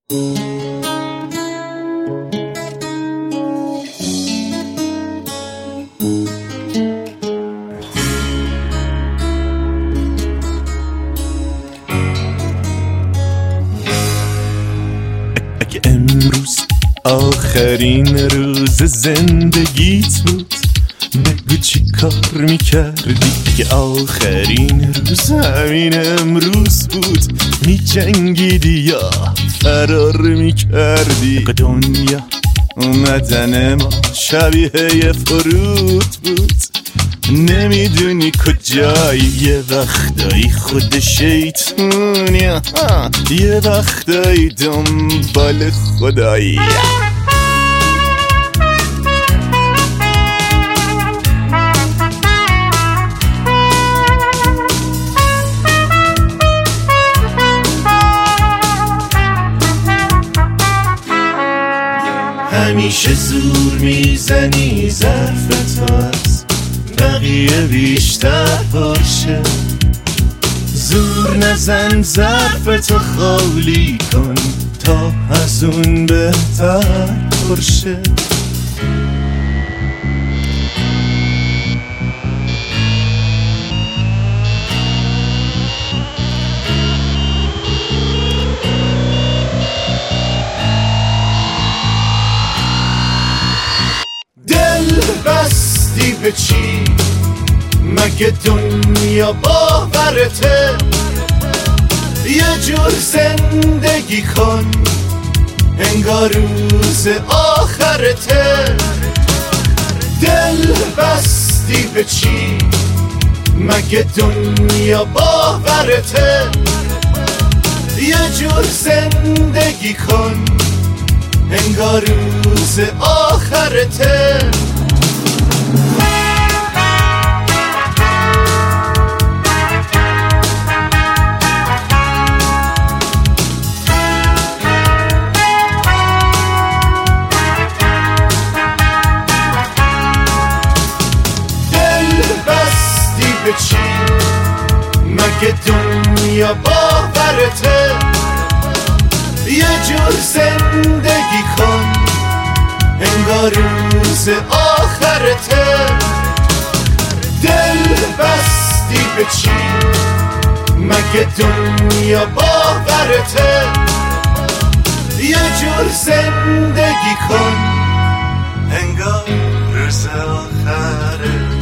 اگه امروز آخرین روز زندگیت بود بگو چی کار میکردی؟ که آخرین روز همین امروز بود میجنگیدی یا فرار میکردی؟ اگه دنیا اومدن ما شبیه یه فرود بود نمیدونی کجایی، یه وقتایی خود شیطونی، یه وقتایی دنبال خدایی. همیشه زور میزنی ظرفت از بقیه بیشتر پرشه، زور نزن ظرفتو خالی کن تا از اون بهتر پرشه. بستی به چی؟ مگه دنیا باورته؟ یه جور زندگی کن انگار روز آخرته. دل بستی به چی؟ مگه دنیا باورته؟ یه جور زندگی کن انگار روز آخرته. به چی؟ مگه دنیا باورته؟ یه جور زندگی کن انگار روز آخرته. دل بستی به چی؟ مگه دنیا باورته؟ یه جور زندگی کن انگار روز آخرته.